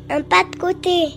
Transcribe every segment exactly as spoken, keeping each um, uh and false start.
Un pas de côté.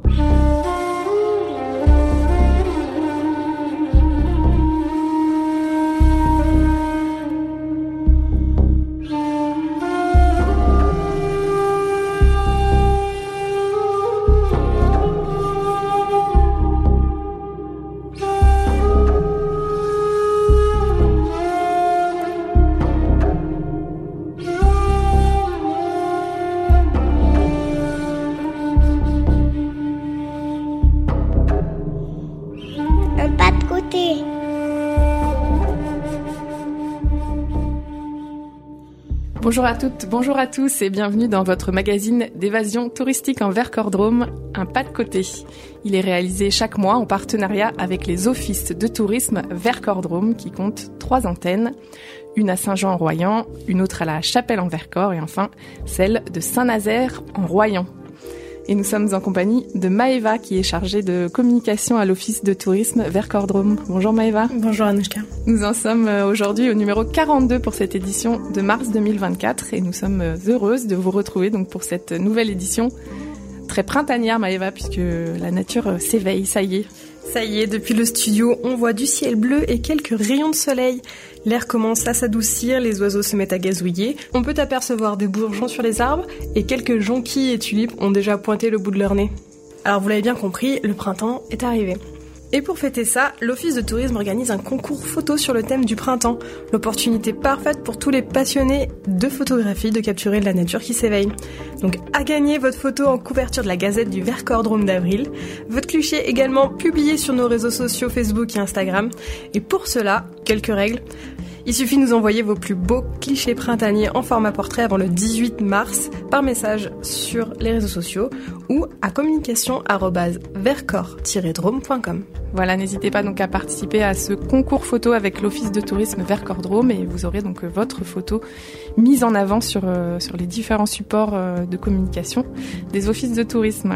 Bonjour à toutes, bonjour à tous et bienvenue dans votre magazine d'évasion touristique en Vercors-Drôme, un pas de côté. Il est réalisé chaque mois en partenariat avec les offices de tourisme Vercors-Drôme qui comptent trois antennes, une à Saint-Jean-en-Royans, une autre à la Chapelle-en-Vercors et enfin celle de Saint-Nazaire en Royans. Et nous sommes en compagnie de Maëva qui est chargée de communication à l'office de tourisme Vercors-Drôme. Bonjour Maëva. Bonjour Anouchka. Nous en sommes aujourd'hui au numéro quarante-deux pour cette édition de mars deux mille vingt-quatre et nous sommes heureuses de vous retrouver donc pour cette nouvelle édition très printanière Maëva puisque la nature s'éveille, ça y est. Ça y est, depuis le studio, on voit du ciel bleu et quelques rayons de soleil. L'air commence à s'adoucir, les oiseaux se mettent à gazouiller. On peut apercevoir des bourgeons sur les arbres et quelques jonquilles et tulipes ont déjà pointé le bout de leur nez. Alors vous l'avez bien compris, le printemps est arrivé. Et pour fêter ça, l'Office de tourisme organise un concours photo sur le thème du printemps. L'opportunité parfaite pour tous les passionnés de photographie de capturer de la nature qui s'éveille. Donc à gagner votre photo en couverture de la Gazette du Vercors-Drôme d'avril. Votre cliché également publié sur nos réseaux sociaux Facebook et Instagram. Et pour cela, quelques règles. Il suffit de nous envoyer vos plus beaux clichés printaniers en format portrait avant le dix-huit mars par message sur les réseaux sociaux ou à communication arobase vercors tiret drôme point com. Voilà, n'hésitez pas donc à participer à ce concours photo avec l'Office de tourisme Vercors-Drôme et vous aurez donc votre photo mise en avant sur, euh, sur les différents supports euh, de communication des offices de tourisme.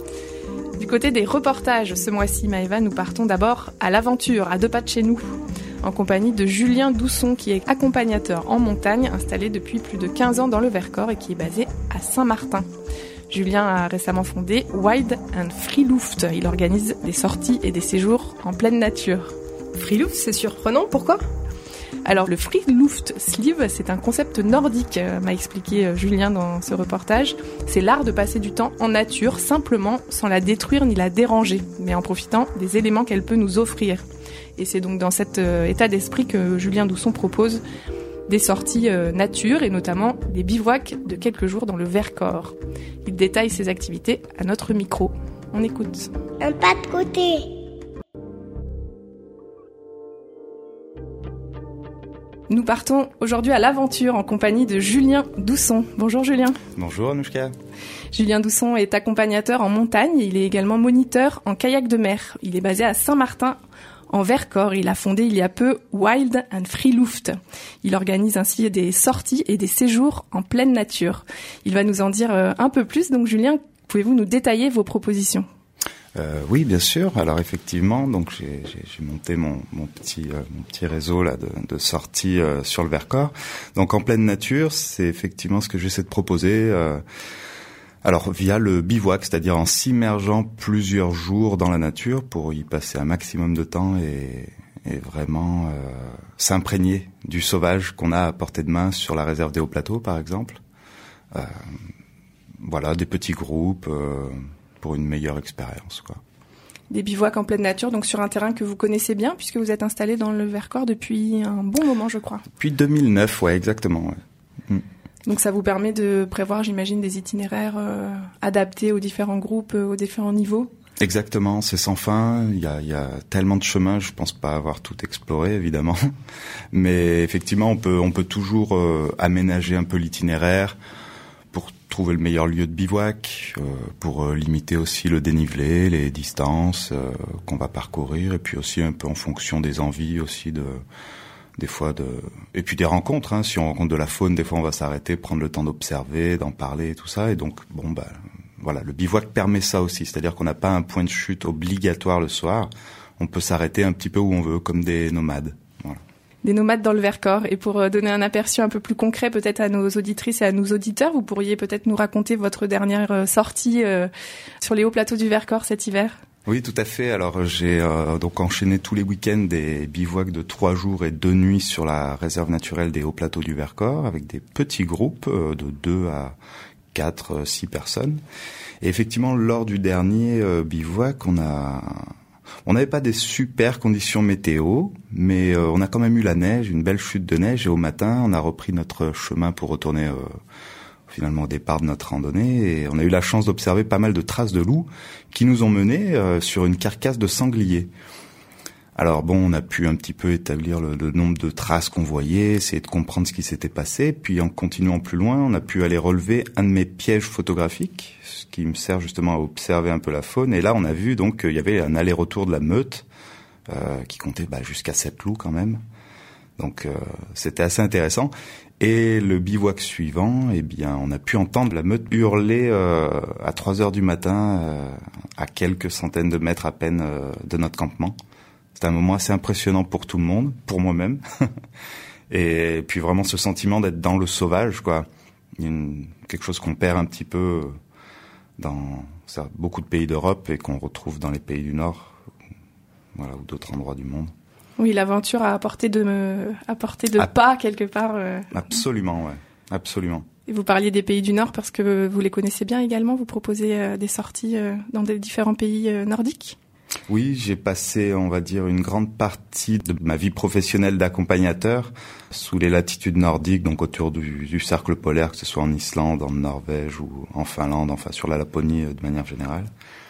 Du côté des reportages, ce mois-ci, Maëva, nous partons d'abord à l'aventure, à deux pas de chez nous, en compagnie de Julien Dousson, qui est accompagnateur en montagne, installé depuis plus de quinze ans dans le Vercors et qui est basé à Saint-Martin. Julien a récemment fondé Wild and Free Luft. Il organise des sorties et des séjours en pleine nature. Free Luft, c'est surprenant, pourquoi ? Alors le Free Luft Sleeve, c'est un concept nordique, m'a expliqué Julien dans ce reportage. C'est l'art de passer du temps en nature, simplement sans la détruire ni la déranger, mais en profitant des éléments qu'elle peut nous offrir. Et c'est donc dans cet euh, état d'esprit que Julien Dousson propose des sorties euh, nature et notamment des bivouacs de quelques jours dans le Vercors. Il détaille ses activités à notre micro. On écoute. Un pas de côté. Nous partons aujourd'hui à l'aventure en compagnie de Julien Dousson. Bonjour Julien. Bonjour Anouchka. Julien Dousson est accompagnateur en montagne. Il est également moniteur en kayak de mer. Il est basé à Saint-Martin en Vercors. Il a fondé il y a peu Wild and Free Luft. Il organise ainsi des sorties et des séjours en pleine nature. Il va nous en dire un peu plus. Donc Julien, pouvez-vous nous détailler vos propositions ? Euh, oui, bien sûr. Alors effectivement, donc j'ai, j'ai, j'ai monté mon, mon petit euh, mon petit réseau là de, de sorties euh, sur le Vercors. Donc en pleine nature, c'est effectivement ce que j'essaie de proposer. Euh, alors via le bivouac, c'est-à-dire en s'immergeant plusieurs jours dans la nature pour y passer un maximum de temps et, et vraiment euh, s'imprégner du sauvage qu'on a à portée de main sur la réserve des Hauts Plateaux, par exemple. Euh, voilà, des petits groupes. Euh, pour une meilleure expérience, quoi. Des bivouacs en pleine nature, donc sur un terrain que vous connaissez bien, puisque vous êtes installé dans le Vercors depuis un bon moment, je crois. Depuis deux mille neuf, ouais, exactement. Ouais. Mm. Donc ça vous permet de prévoir, j'imagine, des itinéraires euh, adaptés aux différents groupes, euh, aux différents niveaux ? Exactement, c'est sans fin. Il y a, il y a tellement de chemins, je pense pas avoir tout exploré, évidemment. Mais effectivement, on peut, on peut toujours euh, aménager un peu l'itinéraire pour trouver le meilleur lieu de bivouac, euh, pour euh, limiter aussi le dénivelé, les distances euh, qu'on va parcourir, et puis aussi un peu en fonction des envies aussi de, des fois de, et puis des rencontres. Hein, si on rencontre de la faune, des fois on va s'arrêter, prendre le temps d'observer, d'en parler, et tout ça. Et donc bon bah voilà, le bivouac permet ça aussi, c'est-à-dire qu'on n'a pas un point de chute obligatoire le soir. On peut s'arrêter un petit peu où on veut, comme des nomades. Voilà. des nomades dans le Vercors. Et pour donner un aperçu un peu plus concret peut-être à nos auditrices et à nos auditeurs, vous pourriez peut-être nous raconter votre dernière sortie euh, sur les hauts plateaux du Vercors cet hiver? Oui, tout à fait. Alors j'ai euh, donc enchaîné tous les week-ends des bivouacs de trois jours et deux nuits sur la réserve naturelle des hauts plateaux du Vercors avec des petits groupes euh, de deux à quatre, six personnes. Et effectivement, lors du dernier euh, bivouac, on a on n'avait pas des super conditions météo, mais euh, on a quand même eu la neige, une belle chute de neige, et au matin, on a repris notre chemin pour retourner euh, finalement au départ de notre randonnée, et on a eu la chance d'observer pas mal de traces de loups qui nous ont menés euh, sur une carcasse de sanglier. Alors bon, on a pu un petit peu établir le, le nombre de traces qu'on voyait, essayer de comprendre ce qui s'était passé, puis en continuant plus loin, on a pu aller relever un de mes pièges photographiques, ce qui me sert justement à observer un peu la faune, et là on a vu donc qu'il y avait un aller-retour de la meute, euh, qui comptait bah, jusqu'à sept loups quand même, donc euh, c'était assez intéressant. Et le bivouac suivant, eh bien, on a pu entendre la meute hurler euh, à trois heures du matin, euh, à quelques centaines de mètres à peine euh, de notre campement. C'était un moment assez impressionnant pour tout le monde, pour moi-même. Et puis vraiment ce sentiment d'être dans le sauvage, quoi. Il y a une, quelque chose qu'on perd un petit peu dans ça, beaucoup de pays d'Europe et qu'on retrouve dans les pays du Nord, voilà, ou d'autres endroits du monde. Oui, l'aventure a apporté de, apporté de ah, pas quelque part. Euh... Absolument, ouais, absolument. Et vous parliez des pays du Nord parce que vous les connaissez bien également. Vous proposez euh, des sorties euh, dans des différents pays euh, nordiques. Oui, j'ai passé, on va dire, une grande partie de ma vie professionnelle d'accompagnateur sous les latitudes nordiques, donc autour du, du cercle polaire, que ce soit en Islande, en Norvège ou en Finlande, enfin sur la Laponie de manière générale.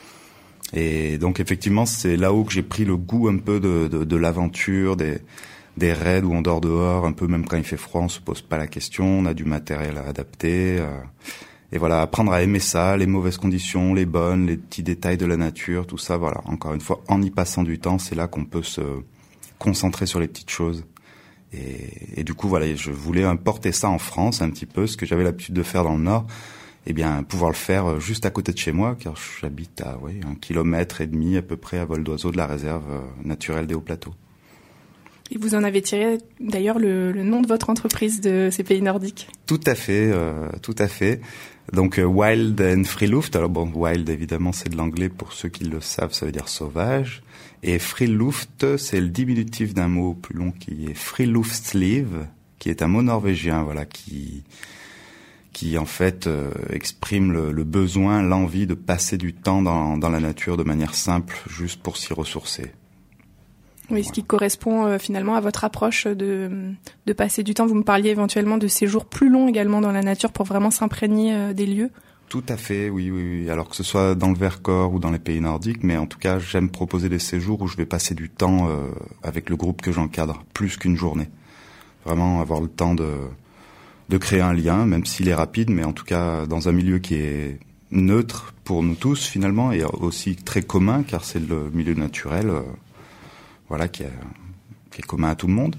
Et donc effectivement, c'est là-haut que j'ai pris le goût un peu de, de, de l'aventure, des, des raids où on dort dehors, un peu même quand il fait froid, on se pose pas la question, on a du matériel à adapter. Euh, et voilà, apprendre à aimer ça, les mauvaises conditions, les bonnes, les petits détails de la nature, tout ça, voilà. Encore une fois, en y passant du temps, c'est là qu'on peut se concentrer sur les petites choses. Et, et du coup, voilà, je voulais importer ça en France un petit peu, ce que j'avais l'habitude de faire dans le Nord. Eh bien, pouvoir le faire juste à côté de chez moi, car j'habite à oui, un kilomètre et demi à peu près à vol d'oiseau de la réserve naturelle des hauts plateaux. Et vous en avez tiré d'ailleurs le, le nom de votre entreprise de ces pays nordiques. Tout à fait, euh, tout à fait. Donc euh, Wild and Free Luft. Alors bon, Wild évidemment c'est de l'anglais pour ceux qui le savent, ça veut dire sauvage. Et Free Luft, c'est le diminutif d'un mot plus long qui est Friluftsliv, qui est un mot norvégien, voilà, qui qui en fait euh, exprime le, le besoin, l'envie de passer du temps dans, dans la nature de manière simple, juste pour s'y ressourcer. Oui, voilà. Ce qui correspond euh, finalement à votre approche de, de passer du temps. Vous me parliez éventuellement de séjours plus longs également dans la nature pour vraiment s'imprégner euh, des lieux. Tout à fait, oui, oui, oui. Alors que ce soit dans le Vercors ou dans les pays nordiques, mais en tout cas, j'aime proposer des séjours où je vais passer du temps euh, avec le groupe que j'encadre, plus qu'une journée. Vraiment avoir le temps de de créer un lien, même s'il est rapide, mais en tout cas dans un milieu qui est neutre pour nous tous finalement, et aussi très commun, car c'est le milieu naturel, euh, voilà, qui est, qui est commun à tout le monde.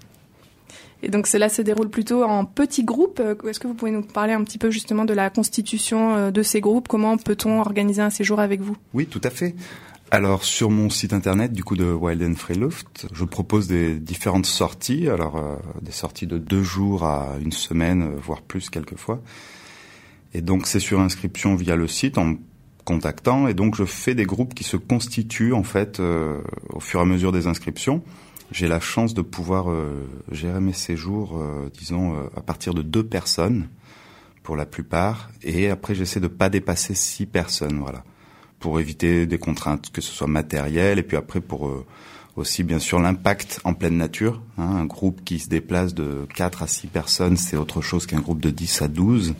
Et donc cela se déroule plutôt en petits groupes. Est-ce que vous pouvez nous parler un petit peu justement de la constitution de ces groupes? Comment peut-on organiser un séjour avec vous? Oui, tout à fait. Alors sur mon site internet du coup de Wild and Free Luft, je propose des différentes sorties, alors euh, des sorties de deux jours à une semaine, voire plus quelquefois. Et donc c'est sur inscription via le site en me contactant, et donc je fais des groupes qui se constituent en fait euh, au fur et à mesure des inscriptions. J'ai la chance de pouvoir euh, gérer mes séjours, euh, disons, euh, à partir de deux personnes pour la plupart, et après j'essaie de pas dépasser six personnes, voilà, pour éviter des contraintes, que ce soit matérielles, et puis après pour euh, aussi bien sûr l'impact en pleine nature. Hein, un groupe qui se déplace de quatre à six personnes, c'est autre chose qu'un groupe de dix à douze.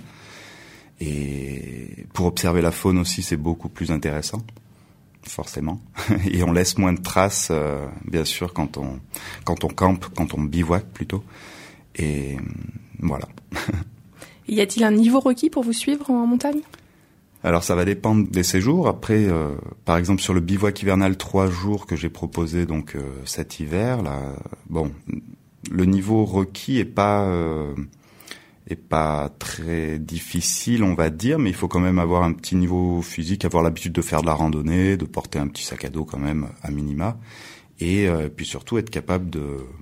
Et pour observer la faune aussi, c'est beaucoup plus intéressant, forcément. Et on laisse moins de traces, euh, bien sûr, quand on quand on campe, quand on bivouaque plutôt. Et voilà. Y a-t-il un niveau requis pour vous suivre en montagne ? Alors ça va dépendre des séjours. Après, euh, par exemple sur le bivouac hivernal trois jours que j'ai proposé donc euh, cet hiver, là, bon, le niveau requis est pas euh, est pas très difficile, on va dire, mais il faut quand même avoir un petit niveau physique, avoir l'habitude de faire de la randonnée, de porter un petit sac à dos quand même à minima, et euh, puis surtout être capable de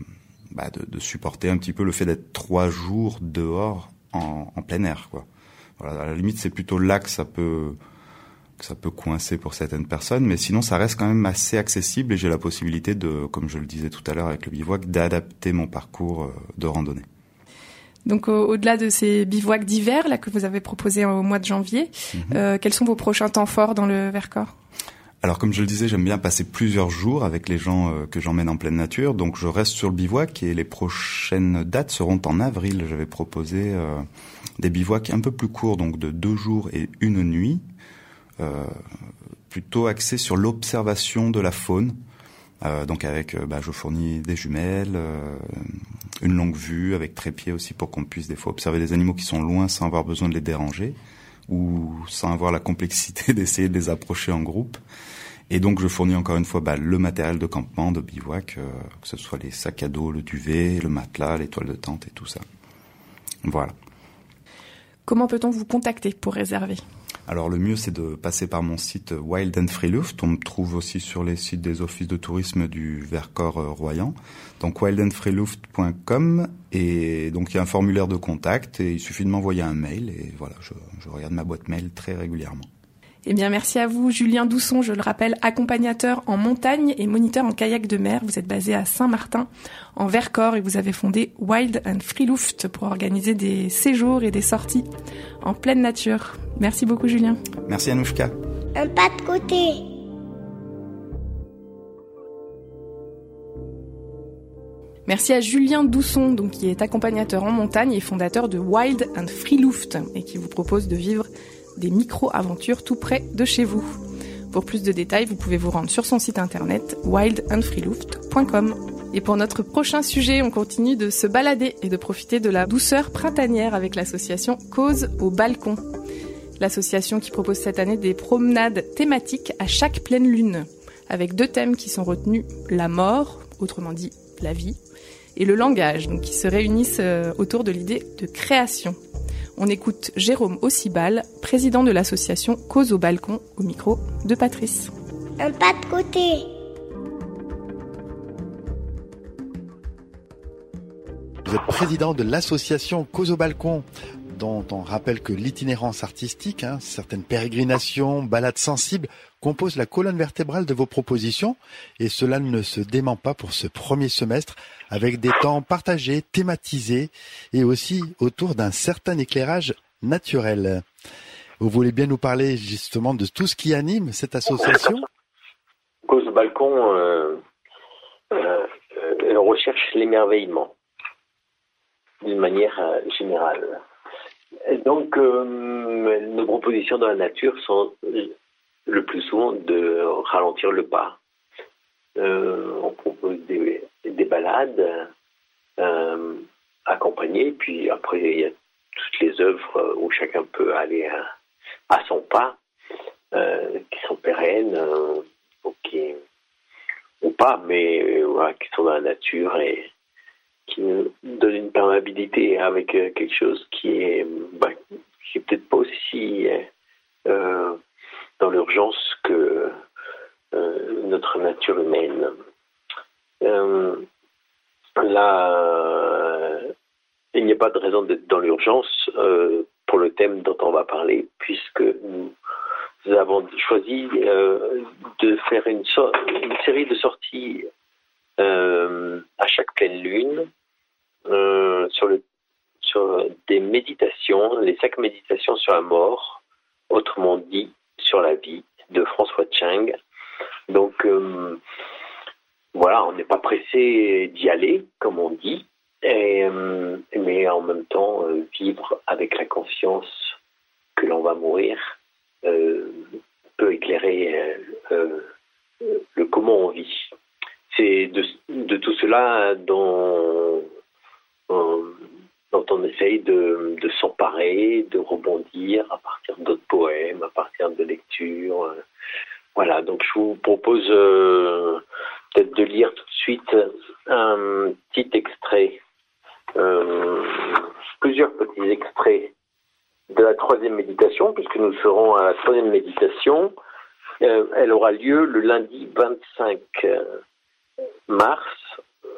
bah, de, de supporter un petit peu le fait d'être trois jours dehors en, en plein air, quoi. Voilà, à la limite, c'est plutôt là que ça peut que ça peut coincer pour certaines personnes, mais sinon, ça reste quand même assez accessible et j'ai la possibilité de, comme je le disais tout à l'heure avec le bivouac, d'adapter mon parcours de randonnée. Donc au- au-delà de ces bivouacs d'hiver là que vous avez proposés au mois de janvier, mmh. euh, quels sont vos prochains temps forts dans le Vercors ? Alors comme je le disais, j'aime bien passer plusieurs jours avec les gens euh, que j'emmène en pleine nature, donc je reste sur le bivouac et les prochaines dates seront en avril. J'avais proposé euh, des bivouacs un peu plus courts, donc de deux jours et une nuit, euh, plutôt axés sur l'observation de la faune. Euh, donc avec, euh, bah, je fournis des jumelles, euh, une longue vue avec trépied aussi pour qu'on puisse des fois observer des animaux qui sont loin sans avoir besoin de les déranger ou sans avoir la complexité d'essayer de les approcher en groupe. Et donc je fournis encore une fois bah, le matériel de campement, de bivouac, euh, que ce soit les sacs à dos, le duvet, le matelas, les toiles de tente et tout ça. Voilà. Comment peut-on vous contacter pour réserver ? Alors le mieux c'est de passer par mon site Wild and Free Luft. On me trouve aussi sur les sites des offices de tourisme du Vercors euh, Royan. Donc wild and free luft point com et donc il y a un formulaire de contact et il suffit de m'envoyer un mail et voilà, je, je regarde ma boîte mail très régulièrement. Eh bien, merci à vous, Julien Dousson, je le rappelle, accompagnateur en montagne et moniteur en kayak de mer. Vous êtes basé à Saint-Martin, en Vercors, et vous avez fondé Wild and Free Luft pour organiser des séjours et des sorties en pleine nature. Merci beaucoup, Julien. Merci, Anouchka. Un pas de côté. Merci à Julien Dousson, donc, qui est accompagnateur en montagne et fondateur de Wild and Free Luft, et qui vous propose de vivre des micro-aventures tout près de chez vous. Pour plus de détails, vous pouvez vous rendre sur son site internet wild and free luft point com. Et pour notre prochain sujet, on continue de se balader et de profiter de la douceur printanière avec l'association Cause au balcon. L'association qui propose cette année des promenades thématiques à chaque pleine lune, avec deux thèmes qui sont retenus, la mort, autrement dit la vie, et le langage, donc qui se réunissent autour de l'idée de création. On écoute Jérôme Ossibal, président de l'association Cause au balcon, au micro de Patrice. Un pas de côté. Vous êtes président de l'association Cause au balcon, dont on rappelle que l'itinérance artistique, hein, certaines pérégrinations, balades sensibles, composent la colonne vertébrale de vos propositions, et cela ne se dément pas pour ce premier semestre, avec des temps partagés, thématisés, et aussi autour d'un certain éclairage naturel. Vous voulez bien nous parler justement de tout ce qui anime cette association ? Cause au balcon, euh, euh, euh, recherche l'émerveillement, d'une manière euh, générale. Et donc, euh, nos propositions dans la nature sont le plus souvent de ralentir le pas. Euh, on propose des, des balades euh, accompagnées, puis après il y a toutes les œuvres où chacun peut aller à, à son pas, euh, qui sont pérennes euh, ou, qui, ou pas, mais euh, voilà, qui sont dans la nature et qui nous donnent une perméabilité avec euh, quelque chose qui est, bah, qui est peut-être pas aussi euh, dans l'urgence que euh, notre nature humaine. Euh, là, euh, il n'y a pas de raison d'être dans l'urgence euh, pour le thème dont on va parler, puisque nous, nous avons choisi euh, de faire une, so- une série de sorties euh, à chaque pleine lune euh, sur, le, sur des méditations, les cinq méditations sur la mort, autrement dit sur la vie, de François Chang. Donc euh, voilà, on n'est pas pressé d'y aller, comme on dit, et, euh, mais en même temps euh, vivre avec la conscience que l'on va mourir euh, peut éclairer euh, euh, le comment on vit. C'est de, de tout cela dont, euh, dont on essaye de, de s'emparer, de rebondir à partir d'autres poèmes, à partir de lectures. Euh, voilà, donc je vous propose euh, peut-être de lire tout de suite un petit extrait, euh, plusieurs petits extraits de la troisième méditation, puisque nous serons à la troisième méditation. Euh, elle aura lieu le lundi vingt-cinq mars sur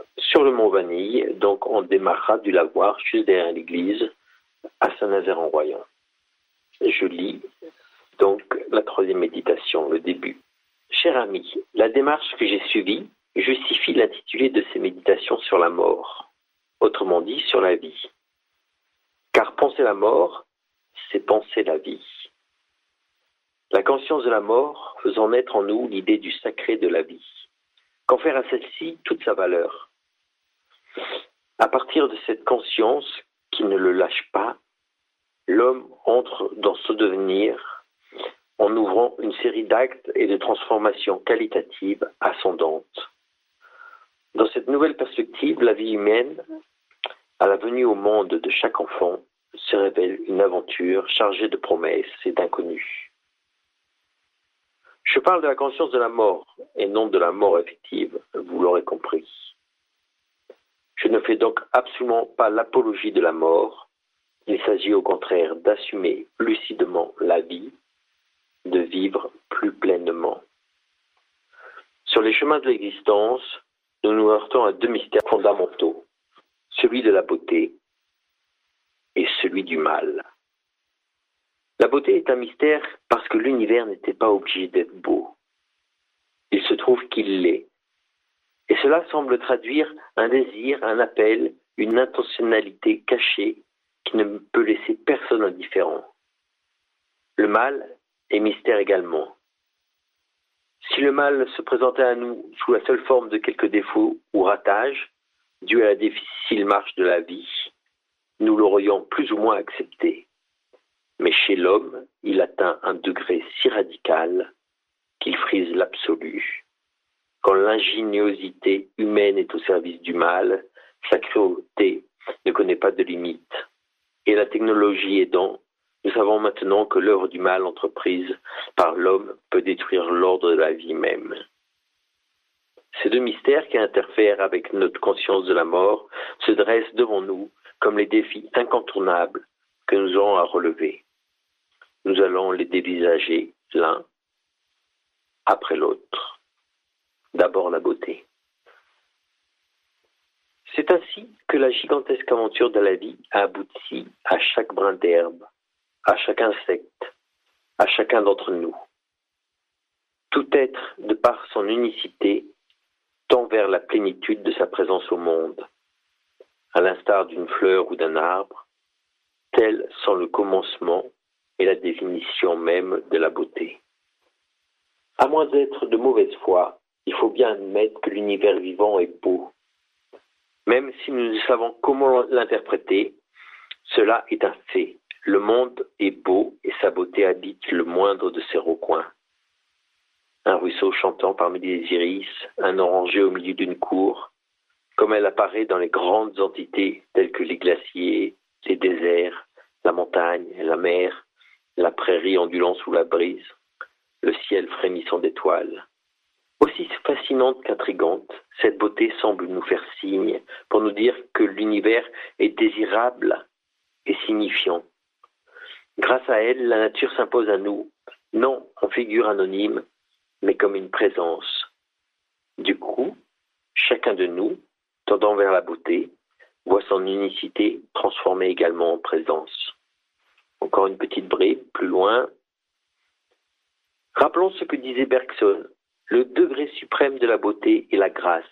sur le mont Vanille, donc on démarrera du lavoir juste derrière l'église à Saint-Nazaire-en-Royan. Je lis donc la troisième méditation, le début. Cher ami, la démarche que j'ai suivie justifie l'intitulé de ces méditations sur la mort, autrement dit sur la vie. Car penser la mort, c'est penser la vie. La conscience de la mort faisant naître en nous l'idée du sacré de la vie, confère à celle-ci toute sa valeur. À partir de cette conscience qui ne le lâche pas, l'homme entre dans ce devenir en ouvrant une série d'actes et de transformations qualitatives ascendantes. Dans cette nouvelle perspective, la vie humaine, à la venue au monde de chaque enfant, se révèle une aventure chargée de promesses et d'inconnus. Je parle de la conscience de la mort et non de la mort effective, vous l'aurez compris. Je ne fais donc absolument pas l'apologie de la mort. Il s'agit au contraire d'assumer lucidement la vie, de vivre plus pleinement. Sur les chemins de l'existence, nous nous heurtons à deux mystères fondamentaux, celui de la beauté et celui du mal. La beauté est un mystère parce que l'univers n'était pas obligé d'être beau. Il se trouve qu'il l'est. Et cela semble traduire un désir, un appel, une intentionnalité cachée qui ne peut laisser personne indifférent. Le mal est mystère également. Si le mal se présentait à nous sous la seule forme de quelques défauts ou ratages, dus à la difficile marche de la vie, nous l'aurions plus ou moins accepté. Mais chez l'homme, il atteint un degré si radical qu'il frise l'absolu. Quand l'ingéniosité humaine est au service du mal, sa cruauté ne connaît pas de limite. Et la technologie aidant, nous savons maintenant que l'œuvre du mal entreprise par l'homme peut détruire l'ordre de la vie même. Ces deux mystères qui interfèrent avec notre conscience de la mort se dressent devant nous comme les défis incontournables que nous aurons à relever. Nous allons les dévisager l'un après l'autre. D'abord la beauté. C'est ainsi que la gigantesque aventure de la vie a abouti à chaque brin d'herbe, à chaque insecte, à chacun d'entre nous. Tout être, de par son unicité, tend vers la plénitude de sa présence au monde, à l'instar d'une fleur ou d'un arbre, tels sont le commencement et la définition même de la beauté. À moins d'être de mauvaise foi, il faut bien admettre que l'univers vivant est beau. Même si nous ne savons comment l'interpréter, cela est un fait. Le monde est beau et sa beauté habite le moindre de ses recoins. Un ruisseau chantant parmi les iris, un oranger au milieu d'une cour, comme elle apparaît dans les grandes entités telles que les glaciers, les déserts, la montagne, la mer, la prairie ondulant sous la brise, le ciel frémissant d'étoiles. Aussi fascinante qu'intrigante, cette beauté semble nous faire signe pour nous dire que l'univers est désirable et signifiant. Grâce à elle, la nature s'impose à nous, non en figure anonyme, mais comme une présence. Du coup, chacun de nous, tendant vers la beauté, voit son unicité transformée également en présence. Encore une petite bribe, plus loin. Rappelons ce que disait Bergson. Le degré suprême de la beauté est la grâce.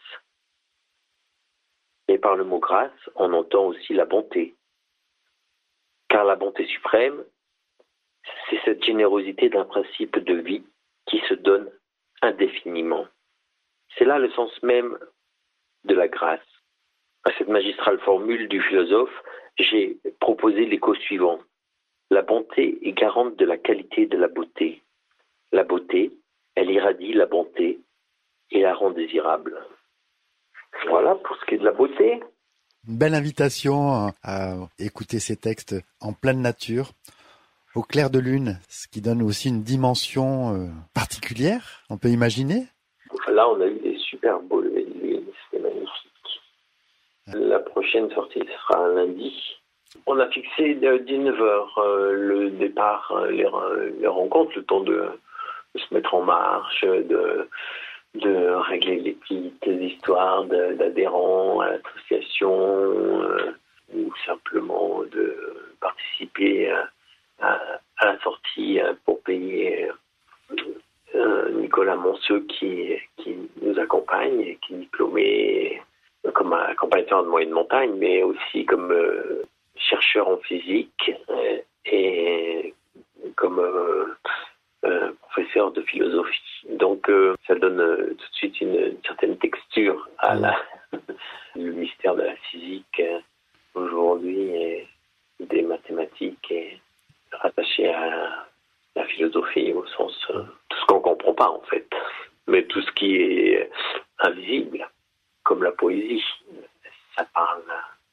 Mais par le mot grâce, on entend aussi la bonté. Car la bonté suprême, c'est cette générosité d'un principe de vie qui se donne indéfiniment. C'est là le sens même de la grâce. À cette magistrale formule du philosophe, j'ai proposé l'écho suivant. La bonté est garante de la qualité de la beauté. La beauté, elle irradie la bonté et la rend désirable. Voilà pour ce qui est de la beauté. Une belle invitation à écouter ces textes en pleine nature, au clair de lune, ce qui donne aussi une dimension particulière, on peut imaginer. Là, on a eu des super beaux levées de lune, c'était magnifique. La prochaine sortie sera un lundi. On a fixé dix-neuf heures euh, le départ, les, les rencontres, le temps de, de se mettre en marche, de, de régler les petites histoires de, d'adhérents à l'association euh, ou simplement de participer à, à, à la sortie pour payer euh, Nicolas Monceux qui, qui nous accompagne, qui est diplômé comme accompagnateur de moyenne montagne, mais aussi comme euh, chercheur en physique euh, et comme euh, euh, professeur de philosophie. Donc euh, ça donne euh, tout de suite une, une certaine texture à la, le mystère de la physique euh, aujourd'hui et des mathématiques et rattaché à la philosophie au sens euh, tout ce qu'on comprend pas en fait, mais tout ce qui est invisible, comme la poésie, ça parle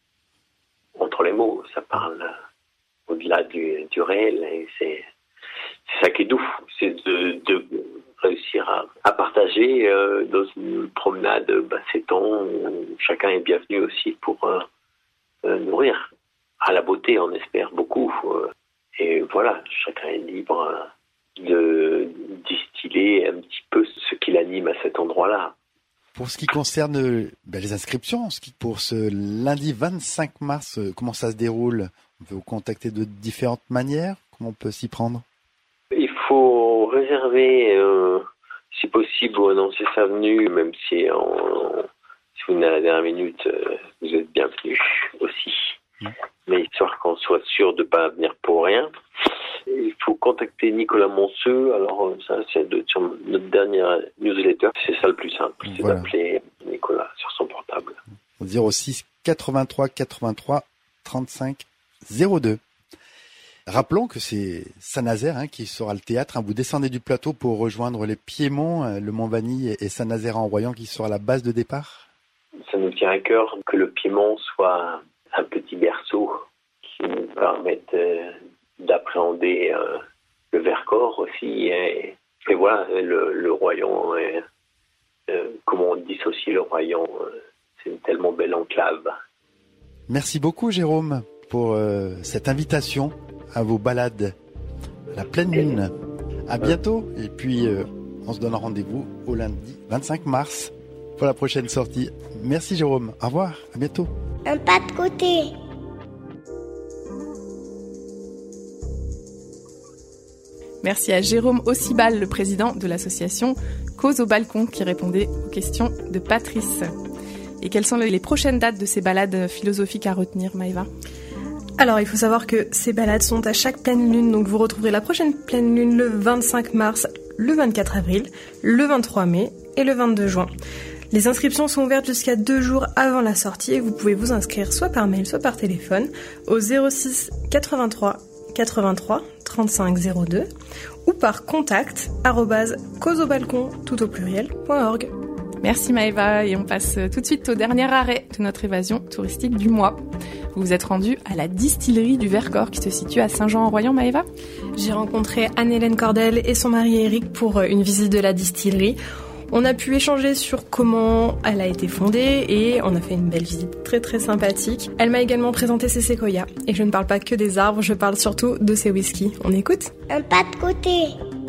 entre les mots, ça parle au-delà du, du réel et c'est c'est ça qui est doux, c'est de, de réussir à, à partager euh, dans une promenade bah, ces temps où chacun est bienvenu aussi pour euh, euh, nourrir. À la beauté, on espère beaucoup. Euh, et voilà, chacun est libre euh, de distiller un petit peu ce qui l'anime à cet endroit-là. Pour ce qui concerne ben, les inscriptions, ce qui, pour ce lundi vingt-cinq mars, comment ça se déroule? On peut vous contacter de différentes manières. Comment on peut s'y prendre? Il faut réserver, euh, si possible, ou annoncer sa venue, même si, en, si vous venez à la dernière minute, euh, vous êtes bienvenus aussi. Mmh. Mais histoire qu'on soit sûr de ne pas venir pour rien, il faut contacter Nicolas Monceux. Alors ça, c'est de, sur notre dernière newsletter. C'est ça le plus simple, c'est voilà. D'appeler Nicolas sur son portable. zéro six quatre-vingt-trois quatre-vingt-trois trente-cinq zéro deux. Rappelons que c'est Saint-Nazaire hein, qui sera le théâtre. Hein. Vous descendez du plateau pour rejoindre les Piémonts, le Mont-Vanille et Saint-Nazaire en Royan qui sera la base de départ. Ça nous tient à cœur que le Piémont soit un petit berceau qui nous permette euh, d'appréhender euh, le Vercors aussi. Et, et voilà, le, le Royan, et, euh, comment on dissocie le Royan, euh, c'est une tellement belle enclave. Merci beaucoup Jérôme pour euh, cette invitation à vos balades à la pleine lune. À bientôt et puis euh, on se donne rendez-vous au lundi vingt-cinq mars pour la prochaine sortie. Merci Jérôme, au revoir, à bientôt. Un pas de côté. Merci à Jérôme Ossibal, le président de l'association Cause au balcon, qui répondait aux questions de Patrice. Et quelles sont les prochaines dates de ces balades philosophiques à retenir, Maëva ? Alors, il faut savoir que ces balades sont à chaque pleine lune, donc vous retrouverez la prochaine pleine lune le vingt-cinq mars, le vingt-quatre avril, le vingt-trois mai et le vingt-deux juin. Les inscriptions sont ouvertes jusqu'à deux jours avant la sortie et vous pouvez vous inscrire soit par mail, soit par téléphone au zéro six quatre-vingt-trois quatre-vingt-trois trente-cinq zéro deux ou par contact arobase causeaubalcon tout au pluriel point org. Merci Maëva et on passe tout de suite au dernier arrêt de notre évasion touristique du mois. Vous vous êtes rendu à la distillerie du Vercors qui se situe à Saint-Jean-en-Royan, Maëva ? J'ai rencontré Anne-Hélène Cordel et son mari Eric pour une visite de la distillerie. On a pu échanger sur comment elle a été fondée et on a fait une belle visite très très sympathique. Elle m'a également présenté ses séquoias. Et je ne parle pas que des arbres, je parle surtout de ses whiskies. On écoute ? Un pas de côté.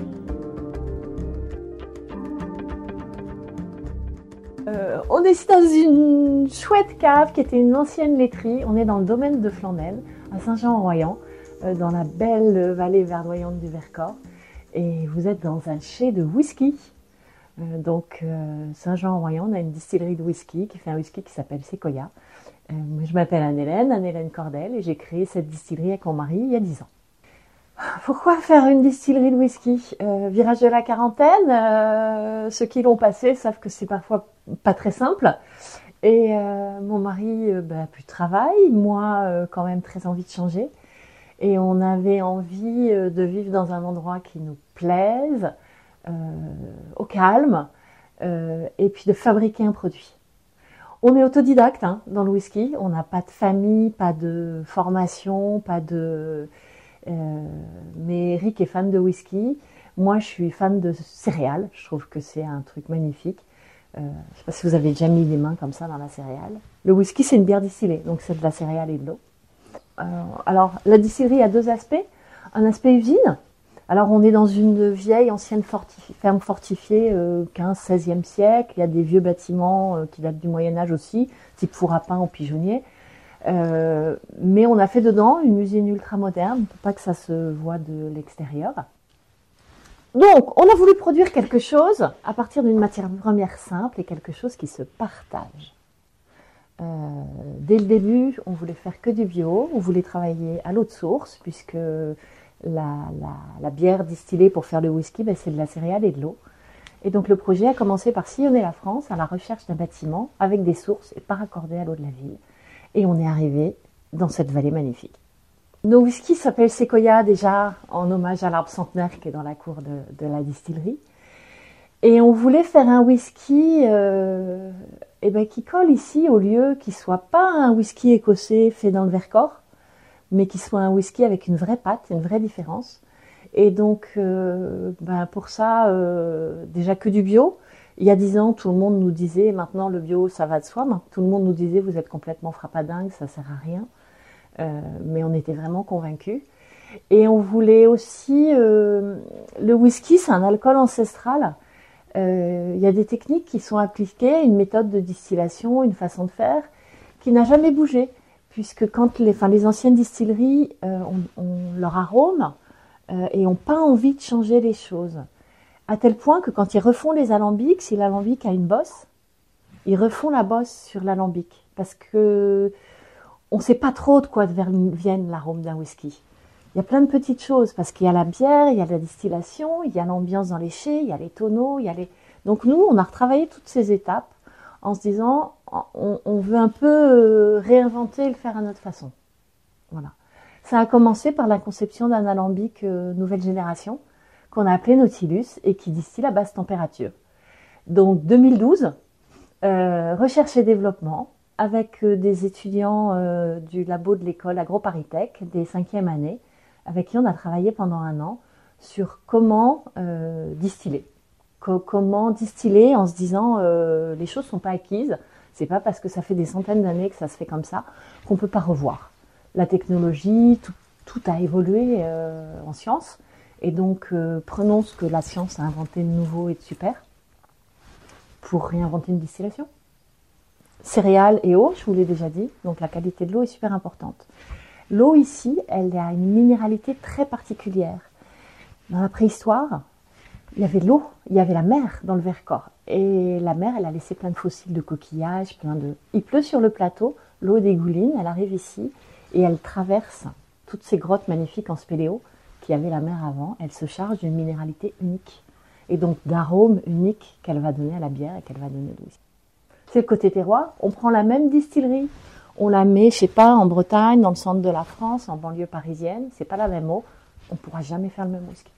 Euh, on est ici dans une chouette cave qui était une ancienne laiterie. On est dans le domaine de Flandel, à Saint-Jean-en-Royan, euh, dans la belle vallée verdoyante du Vercors. Et vous êtes dans un chai de whisky. Euh, donc, euh, Saint-Jean-en-Royan, on a une distillerie de whisky qui fait un whisky qui s'appelle Sequoia. Euh, je m'appelle Anne-Hélène, Anne-Hélène Cordel, et j'ai créé cette distillerie avec mon mari il y a dix ans. Pourquoi faire une distillerie de whisky ? euh, Virage de la quarantaine, euh, ceux qui l'ont passé savent que c'est parfois pas très simple. Et euh, mon mari euh, bah, plus de travail, moi euh, quand même très envie de changer. Et on avait envie euh, de vivre dans un endroit qui nous plaise, euh, au calme, euh, et puis de fabriquer un produit. On est autodidacte hein, dans le whisky, on n'a pas de famille, pas de formation, pas de... Euh, mais Eric est fan de whisky, moi je suis fan de céréales, je trouve que c'est un truc magnifique. Euh, je ne sais pas si vous avez déjà mis les mains comme ça dans la céréale. Le whisky c'est une bière distillée, donc c'est de la céréale et de l'eau. Euh, alors la distillerie a deux aspects, un aspect usine, Alors on est dans une vieille ancienne fortifi- ferme fortifiée euh, quinze seizième siècle. Il y a des vieux bâtiments euh, qui datent du Moyen-Âge aussi, type four à pain ou pigeonnier. Euh, mais on a fait dedans une usine ultra moderne pour pas que ça se voit de l'extérieur. Donc, on a voulu produire quelque chose à partir d'une matière première simple et quelque chose qui se partage. Euh, dès le début, on voulait faire que du bio, on voulait travailler à l'eau de source, puisque la, la, la bière distillée pour faire le whisky, ben, c'est de la céréale et de l'eau. Et donc le projet a commencé par sillonner la France à la recherche d'un bâtiment avec des sources et pas raccordé à l'eau de la ville. Et on est arrivé dans cette vallée magnifique. Nos whiskies s'appellent Sequoia déjà en hommage à l'arbre centenaire qui est dans la cour de, de la distillerie. Et on voulait faire un whisky euh, eh ben, qui colle ici au lieu, qui soit pas un whisky écossais fait dans le Vercors, mais qui soit un whisky avec une vraie patte, une vraie différence. Et donc, euh, ben pour ça, euh, déjà que du bio. Il y a dix ans, tout le monde nous disait, maintenant le bio, ça va de soi. Tout le monde nous disait, vous êtes complètement frappadingue, ça sert à rien. Euh, mais on était vraiment convaincus. Et on voulait aussi... Euh, le whisky, c'est un alcool ancestral. Euh, il y a des techniques qui sont appliquées, une méthode de distillation, une façon de faire, qui n'a jamais bougé. Puisque quand les, enfin, les anciennes distilleries euh, ont, ont leur arôme euh, et n'ont pas envie de changer les choses. À tel point que quand ils refont les alambics, si l'alambic a une bosse, ils refont la bosse sur l'alambic. Parce que on ne sait pas trop de quoi vienne l'arôme d'un whisky. Il y a plein de petites choses, parce qu'il y a la bière, il y a la distillation, il y a l'ambiance dans les chais, il y a les tonneaux, il y a les... Donc nous, on a retravaillé toutes ces étapes en se disant, on, on veut un peu réinventer et le faire à notre façon. Voilà. Ça a commencé par la conception d'un alambic euh, nouvelle génération, qu'on a appelé Nautilus, et qui distille à basse température. Donc deux mille douze, euh, recherche et développement, avec des étudiants euh, du labo de l'école AgroParisTech, des cinquièmes années, avec qui on a travaillé pendant un an sur comment euh, distiller. Co- comment distiller en se disant euh, les choses ne sont pas acquises, c'est pas parce que ça fait des centaines d'années que ça se fait comme ça qu'on ne peut pas revoir. La technologie, tout, tout a évolué euh, en science, et donc euh, prenons ce que la science a inventé de nouveau et de super pour réinventer une distillation. Céréales et eau, je vous l'ai déjà dit, donc la qualité de l'eau est super importante. L'eau ici, elle a une minéralité très particulière. Dans la préhistoire, il y avait l'eau, il y avait la mer dans le Vercors. Et la mer, elle a laissé plein de fossiles de coquillages, plein de... Il pleut sur le plateau, l'eau dégouline, elle arrive ici et elle traverse toutes ces grottes magnifiques en spéléo qui avaient la mer avant. Elle se charge d'une minéralité unique et donc d'arômes uniques qu'elle va donner à la bière et qu'elle va donner au whisky. C'est le côté terroir. On prend la même distillerie, on la met, je sais pas, en Bretagne, dans le centre de la France, en banlieue parisienne. C'est pas la même eau. On pourra jamais faire le même whisky.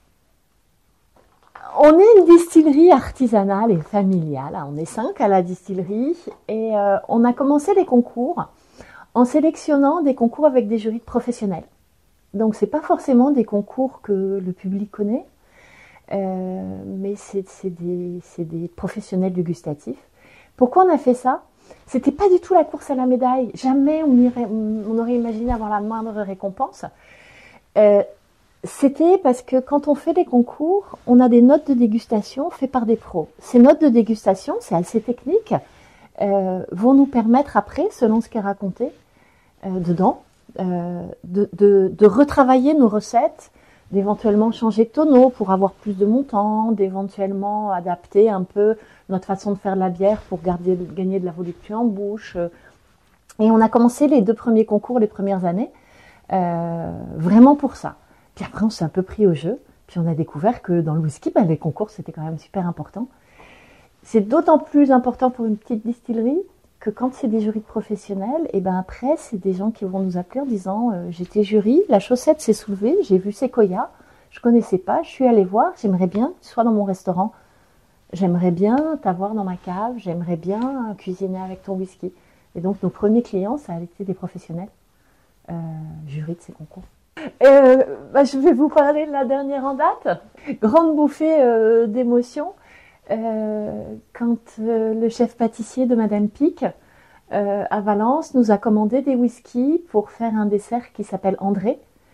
On est une distillerie artisanale et familiale. On est cinq à la distillerie et euh, on a commencé les concours en sélectionnant des concours avec des jurys professionnels. Donc c'est pas forcément des concours que le public connaît, euh, mais c'est, c'est, des, c'est des professionnels du gustatif. Pourquoi on a fait ça ? C'était pas du tout la course à la médaille. Jamais on, irait, on aurait imaginé avoir la moindre récompense. Euh, c'était parce que quand on fait des concours, on a des notes de dégustation faites par des pros. Ces notes de dégustation, c'est assez technique, euh, vont nous permettre après, selon ce qui est raconté euh, dedans, euh, de, de, de retravailler nos recettes, d'éventuellement changer de tonneau pour avoir plus de montant, d'éventuellement adapter un peu notre façon de faire de la bière pour garder, gagner de la volupté en bouche. Et on a commencé les deux premiers concours les premières années, euh, vraiment pour ça. Puis après, on s'est un peu pris au jeu, puis on a découvert que dans le whisky, ben, les concours, c'était quand même super important. C'est d'autant plus important pour une petite distillerie que quand c'est des jurys de professionnels, et ben après, c'est des gens qui vont nous appeler en disant euh, « J'étais jury, la chaussette s'est soulevée, j'ai vu Sequoia, je connaissais pas, je suis allée voir, j'aimerais bien que tu sois dans mon restaurant. J'aimerais bien t'avoir dans ma cave, j'aimerais bien cuisiner avec ton whisky. » Et donc, nos premiers clients, ça a été des professionnels, euh, jurys de ces concours. Euh, bah, je vais vous parler de la dernière en date. Grande bouffée euh, d'émotion. Euh, quand euh, le chef pâtissier de Madame Pic euh, à Valence nous a commandé des whiskies pour faire un dessert qui s'appelle André,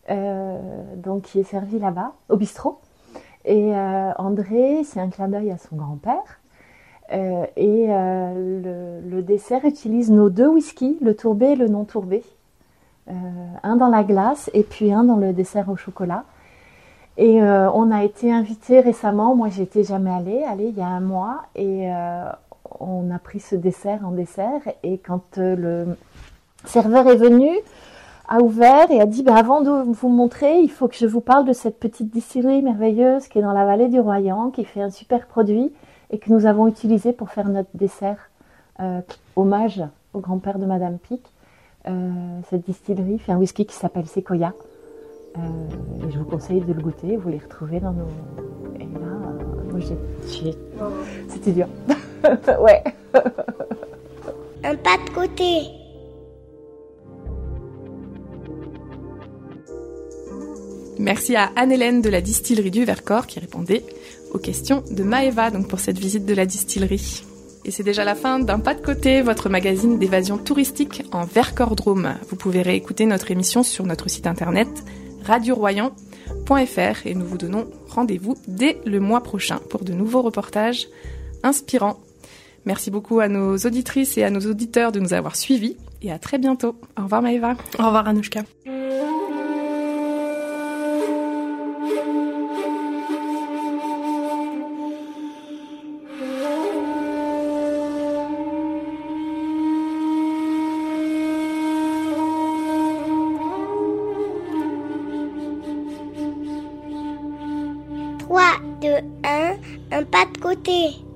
euh, donc qui est servi là-bas, au bistrot. Et euh, André, c'est un clin d'œil à son grand-père. Euh, et euh, le, le dessert utilise nos deux whiskies, le tourbé et le non tourbé. Euh, un dans la glace et puis un dans le dessert au chocolat. Et euh, on a été invités récemment, moi j'étais jamais allée, allée il y a un mois, et euh, on a pris ce dessert en dessert. Et quand euh, le serveur est venu, a ouvert et a dit bah, avant de vous montrer, il faut que je vous parle de cette petite distillerie merveilleuse qui est dans la vallée du Royan, qui fait un super produit et que nous avons utilisé pour faire notre dessert euh, hommage au grand-père de Madame Pic. Euh, cette distillerie fait un whisky qui s'appelle Sequoia. Euh, et je vous conseille de le goûter, vous les retrouvez dans nos... Et là, euh, moi j'ai... j'ai... C'était dur. Ouais. Un pas de côté. Merci à Anne-Hélène de la distillerie du Vercors qui répondait aux questions de Maëva donc pour cette visite de la distillerie. Et c'est déjà la fin d'Un pas de côté, votre magazine d'évasion touristique en Vercors-Drôme. Vous pouvez réécouter notre émission sur notre site internet radio royan point f r et nous vous donnons rendez-vous dès le mois prochain pour de nouveaux reportages inspirants. Merci beaucoup à nos auditrices et à nos auditeurs de nous avoir suivis et à très bientôt. Au revoir Maëva. Au revoir Anouchka. trois, deux, un, un pas de côté.